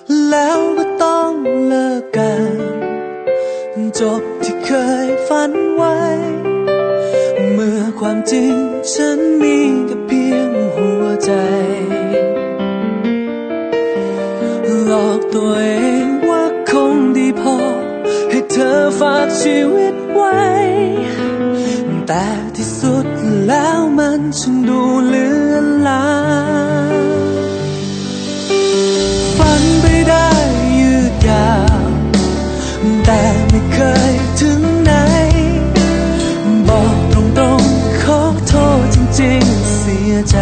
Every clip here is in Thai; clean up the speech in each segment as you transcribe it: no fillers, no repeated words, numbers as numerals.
แล้วก็ต้องเลิกกันจบที่เคยฝันไว้เมื่อความจริงฉันมีแค่เพียงหัวใจหลอกตัวเองว่าคงดีพอให้เธอฝากชีวิตไว้แต่ที่สุดแล้วมันช่างดูเลือนลางฝันไปได้ยืดยาวแต่ไม่เคยถึงไหนบอกตรงๆขอโทษจริงๆเสียใจ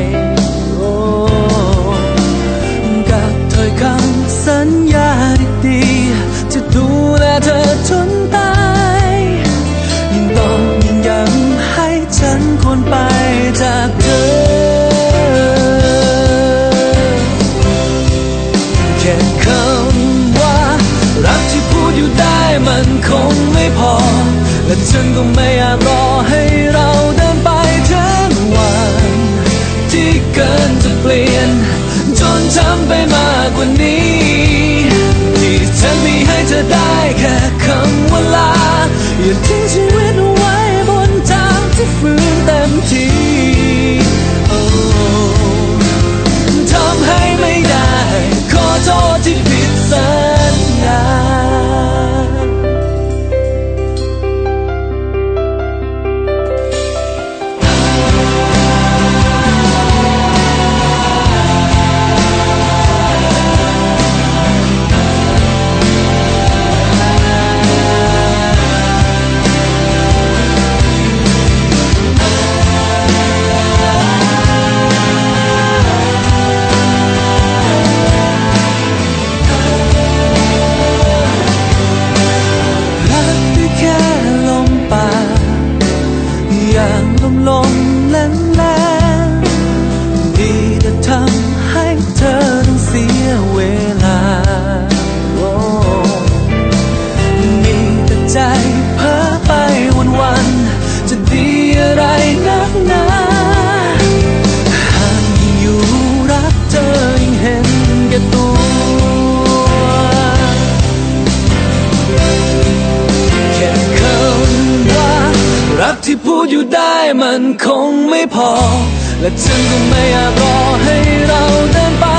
กับถ้อยคำสัญญาดีๆจะดูแลเธอจนตายยิ่งต้องยิ่งย้ำให้ฉันควรไปจากเธอแค่คำว่ารักที่พูดอยู่ได้มันคงไม่พอและฉันก็ไม่อยากรอให้เราเดินไปทั้งวันที่เกินจะเปลี่ยนจนทำไปมากกว่านี้ที่ฉันมีให้เธอได้แค่คำว่าลาอย่าทิ้งชีวิตไว้บนทางที่ฝืนเต็มทีทำให้ไม่ได้ขอโทษที่ผิดสัญญาลมแรงๆดีแต่ทำให้เธอต้องเสียเวลามีแต่ใจเพ้อไปวันๆจะดีอะไรนักหนาหากยิ่งอยู่รักเธอยิ่งเห็นแก่ตัวแค่คำว่ารักที่พูดอยู่ได้มันคงไม่พอและฉันก็ไม่อยากรอให้เราเดินไป